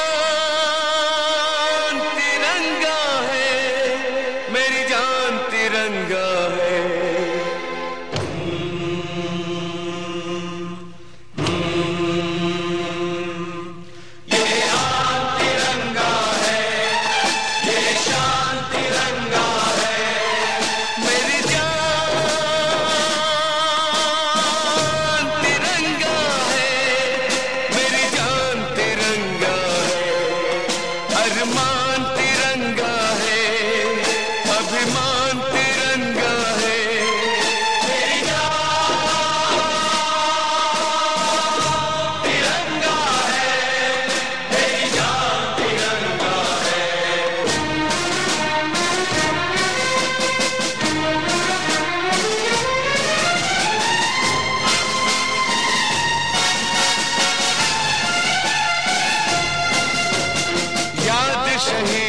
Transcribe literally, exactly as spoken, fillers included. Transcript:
जान तिरंगा है, मेरी जान तिरंगा है। ये आन तिरंगा है, ये शान तिरंगा है, मेरी जान तिरंगा है, मेरी जान तिरंगा है। अरमान तिरंगा है, अभिमान तिरंगा है, मेरी जान तिरंगा है, मेरी जान तिरंगा है। याद शहीद